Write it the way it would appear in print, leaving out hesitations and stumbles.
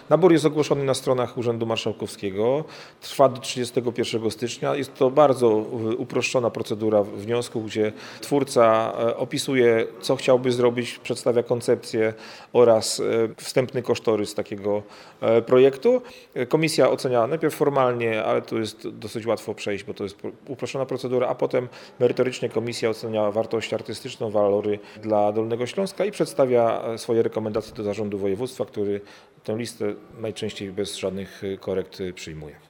Nabór jest ogłoszony na stronach Urzędu Marszałkowskiego, trwa do 31 stycznia. Jest to bardzo uproszczona procedura wniosku, gdzie twórca opisuje, co chciałby zrobić, przedstawia koncepcję oraz wstępny kosztorys takiego projektu. Komisja ocenia najpierw formalnie, ale tu jest dosyć łatwo przejść, bo to jest uproszczona procedura, a potem merytorycznie komisja ocenia wartość artystyczną, walory dla Dolnego Śląska i przedstawia swoje rekomendacje do zarządu województwa, który tę listę najczęściej bez żadnych korekt przyjmuje.